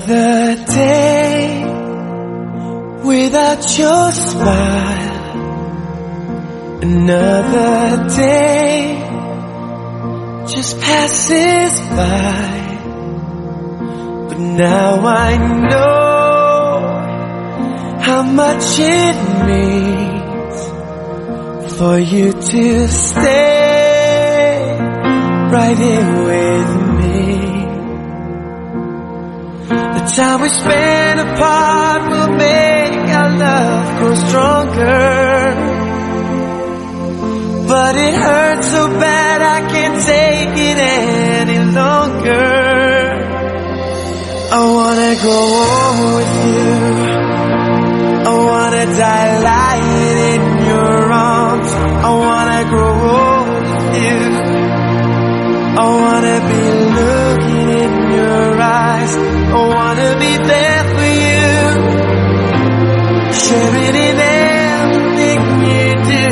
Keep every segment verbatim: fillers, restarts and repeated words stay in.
Another day without your smile. Another day just passes by. But now I know how much it means for you to stay right here with me. The time we spend apart will make our love grow stronger. But it hurts so bad I can't take it any longer. I wanna grow old with you. I wanna die lying in your arms. I wanna grow old with you. I wanna be looking in your eyes. I wanna be there for you, sharing in everything you do.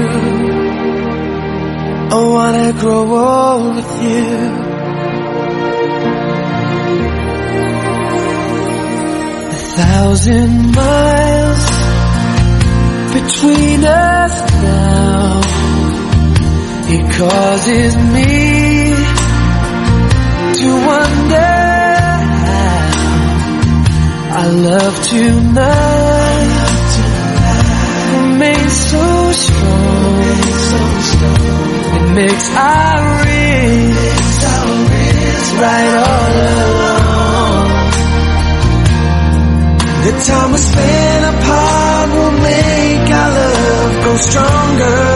I wanna grow old with you. A thousand miles between us now. It causes me to wonder how our love tonight remains so strong. It makes our wrists right all along. The time we spend apart will make our love grow stronger.